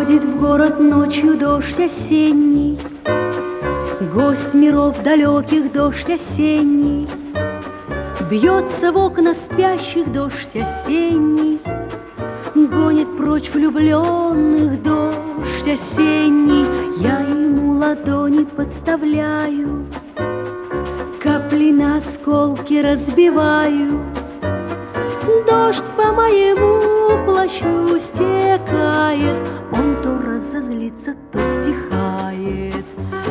Приходит в город ночью дождь осенний, гость миров далеких, дождь осенний. Бьется в окна спящих дождь осенний, гонит прочь влюбленных дождь осенний. Я ему ладони подставляю, капли на осколки разбиваю. Дождь по моему плащу стекает, он то разозлится, то стихает.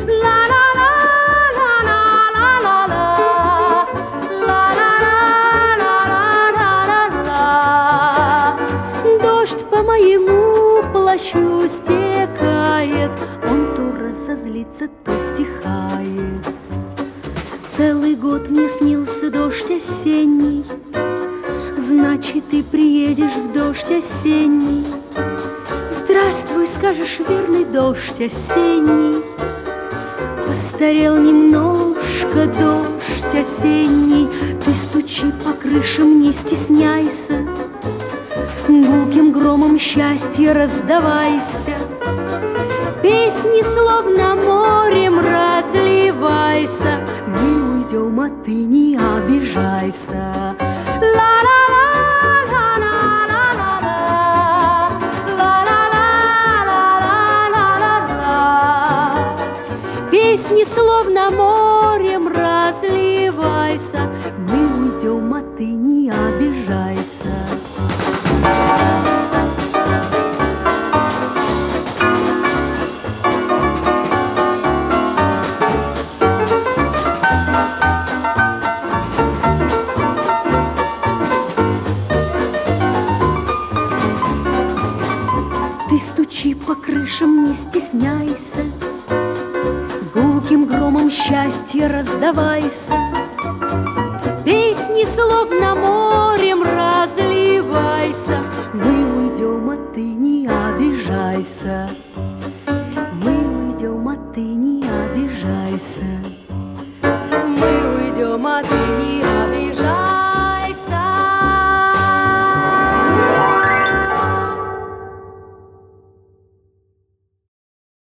Дождь по моему плащу стекает, он то разозлится, то стихает. Целый год мне снился дождь осенний, значит, ты приедешь в дождь осенний. Здравствуй, скажешь, верный дождь осенний. Постарел немножко дождь осенний. Ты стучи по крышам, не стесняйся, гулким громом счастья раздавайся. Песни словно морем разливайся. Мы уйдем, а ты не обижайся. Песни словно морем разливайся. Мы уйдем, а ты не обижайся. Ты стучи по крышам, не стесняйся, гулким громом счастья раздавайся. Песни словно морем разливайся. Мы уйдем, а ты не обижайся. Мы уйдем, а ты не обижайся. Мы уйдем, а ты не